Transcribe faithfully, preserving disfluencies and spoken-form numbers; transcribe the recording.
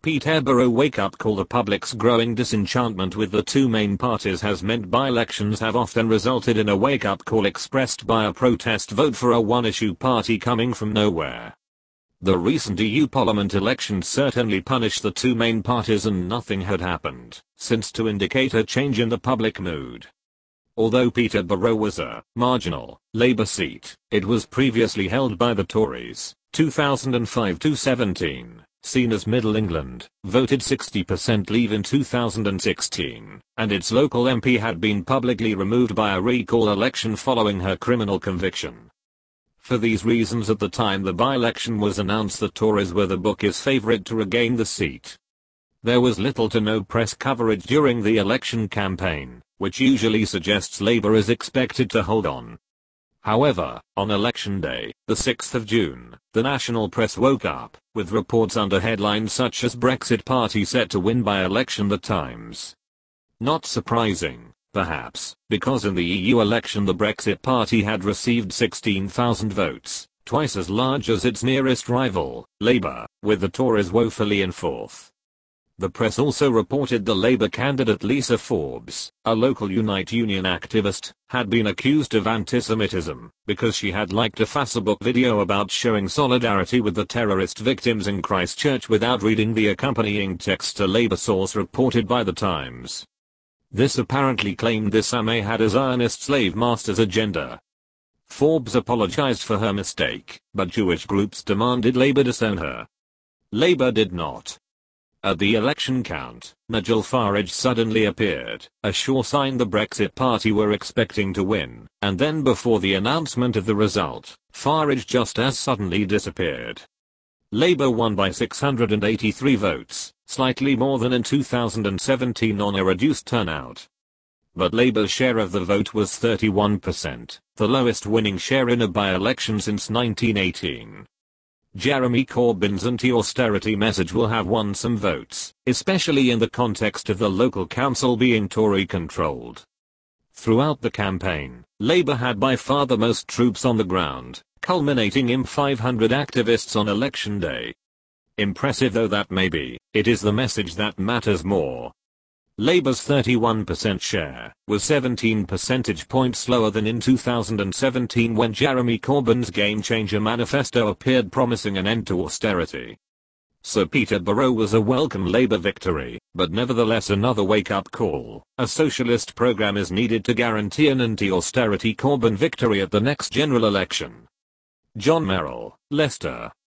Peterborough wake-up call. The public's growing disenchantment with the two main parties has meant by-elections have often resulted in a wake-up call expressed by a protest vote for a one-issue party coming from nowhere. The recent E U Parliament elections certainly punished the two main parties, and nothing had happened since to indicate a change in the public mood. Although Peterborough was a marginal Labour seat, it was previously held by the Tories. two thousand five to seventeen, seen as Middle England, voted sixty percent Leave in two thousand sixteen, and its local M P had been publicly removed by a recall election following her criminal conviction. For these reasons, at the time the by-election was announced, the Tories were the bookie's favourite to regain the seat. There was little to no press coverage during the election campaign, which usually suggests Labour is expected to hold on. However, on election day, the sixth of June, the national press woke up with reports under headlines such as Brexit party set to win by-election. The Times. Not surprising, perhaps, because in the E U election the Brexit party had received sixteen thousand votes, twice as large as its nearest rival, Labour, with the Tories woefully in fourth. The press also reported the Labour candidate Lisa Forbes, a local Unite Union activist, had been accused of anti-Semitism because she had liked a Facebook video about showing solidarity with the terrorist victims in Christchurch without reading the accompanying text, a Labour source reported by The Times. This apparently claimed this Ame had a Zionist slave master's agenda. Forbes apologized for her mistake, but Jewish groups demanded Labour disown her. Labour did not. At the election count, Nigel Farage suddenly appeared, a sure sign the Brexit party were expecting to win, and then before the announcement of the result, Farage just as suddenly disappeared. Labour won by six hundred eighty-three votes, slightly more than in two thousand seventeen on a reduced turnout. But Labour's share of the vote was thirty-one percent, the lowest winning share in a by-election since nineteen eighteen. Jeremy Corbyn's anti-austerity message will have won some votes, especially in the context of the local council being Tory-controlled. Throughout the campaign, Labour had by far the most troops on the ground, culminating in five hundred activists on election day. Impressive though that may be, it is the message that matters more. Labour's thirty-one percent share was seventeen percentage points lower than in two thousand seventeen, when Jeremy Corbyn's Game Changer manifesto appeared promising an end to austerity. So Peterborough was a welcome Labour victory, but nevertheless another wake-up call. A socialist programme is needed to guarantee an anti-austerity Corbyn victory at the next general election. John Merrill, Leicester.